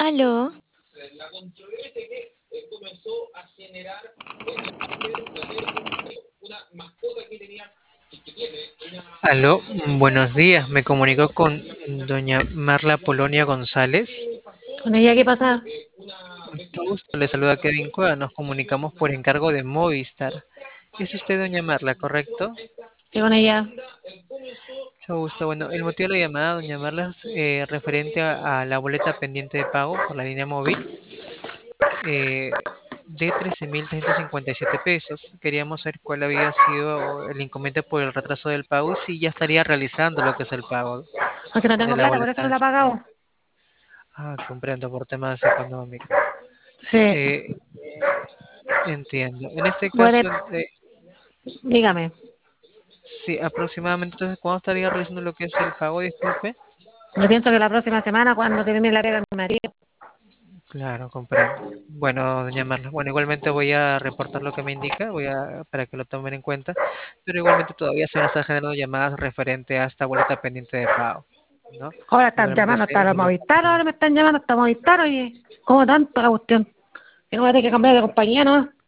Aló, Aló, buenos días. Me comunico con doña Marla Polonia González. con ella qué pasa. Mucho gusto, le saluda Kevin Cueva. Nos comunicamos por encargo de Movistar. ¿Es usted doña Marla, correcto? ¿Qué con ella? Mucho gusto. Bueno, el motivo de la llamada, doña Marla, es referente a la boleta pendiente de pago por la línea móvil de 13.357 pesos. Queríamos saber cuál había sido el inconveniente por el retraso del pago y si ya estaría realizando lo que es el pago Porque no de tengo la plata, por eso boleta no en la he este momento. pagado. Comprendo por temas económicos. Sí, Eh, Entiendo. En este puede, caso, dígame. sí, aproximadamente, entonces, ¿cuándo estaría realizando lo que es el pago? Disculpe. Yo pienso que la próxima semana, cuando termine la pega mi marido. Claro, comprendo. Bueno, doña Marla, bueno, igualmente voy a reportar lo que me indica, para que lo tomen en cuenta, pero igualmente todavía se van a estar generando llamadas referente a esta boleta pendiente de pago, ¿no? Ahora están Igualmente llamando hasta la se lo Movistar, ahora estamos. me están llamando hasta Movistar, oye. ¿Cómo tanto la cuestión? Que no voy a tener que cambiar de compañía, ¿no?